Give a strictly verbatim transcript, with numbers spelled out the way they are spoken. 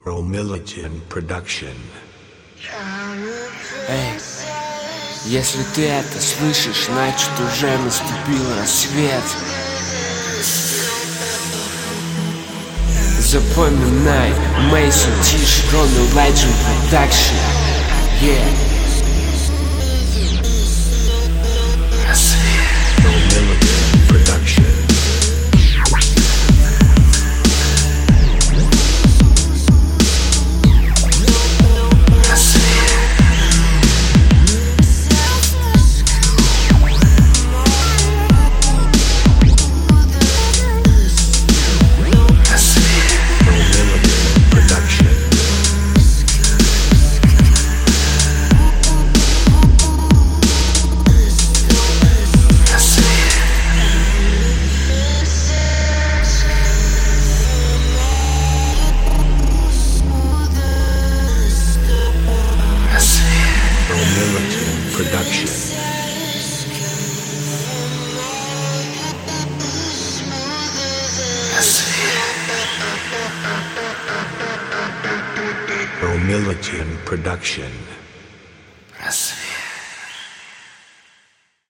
Romillion Production. Эй, если ты это слышишь, значит уже наступил рассвет. Запоминай, Мейсон Тиш, Romillion Production. Yeah. Romillion Production. Production. Romillion Production.